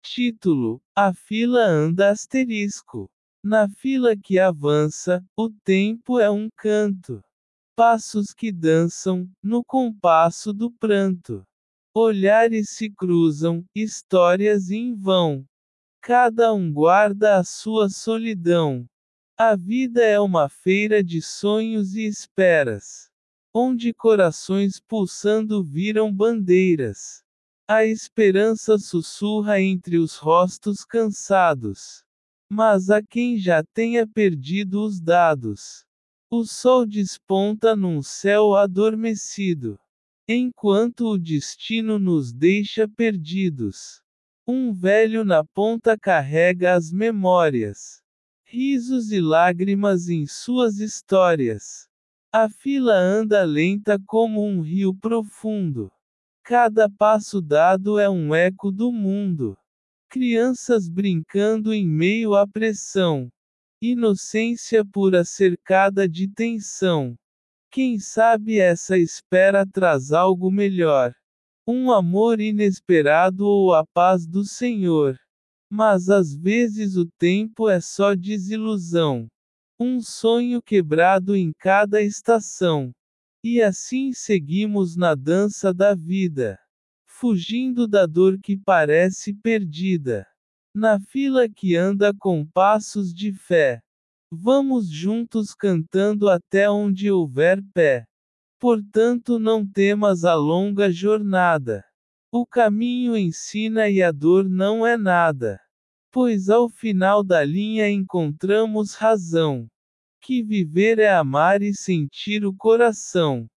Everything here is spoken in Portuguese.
Título: A fila anda asterisco. Na fila que avança, o tempo é um canto. Passos que dançam, no compasso do pranto. Olhares se cruzam, histórias em vão. Cada um guarda a sua solidão. A vida é uma feira de sonhos e esperas, onde corações pulsando viram bandeiras. A esperança sussurra entre os rostos cansados. Mas há quem já tenha perdido os dados. O sol desponta num céu adormecido, enquanto o destino nos deixa perdidos. Um velho na ponta carrega as memórias, risos e lágrimas em suas histórias. A fila anda lenta como um rio profundo. Cada passo dado é um eco do mundo. Crianças brincando em meio à pressão. Inocência pura cercada de tensão. Quem sabe essa espera traz algo melhor. Um amor inesperado ou a paz do Senhor. Mas às vezes o tempo é só desilusão. Um sonho quebrado em cada estação. E assim seguimos na dança da vida, fugindo da dor que parece perdida. Na fila que anda com passos de fé. Vamos juntos cantando até onde houver pé. Portanto, não temas a longa jornada. O caminho ensina e a dor não é nada. Pois ao final da linha encontramos razão. Que viver é amar e sentir o coração.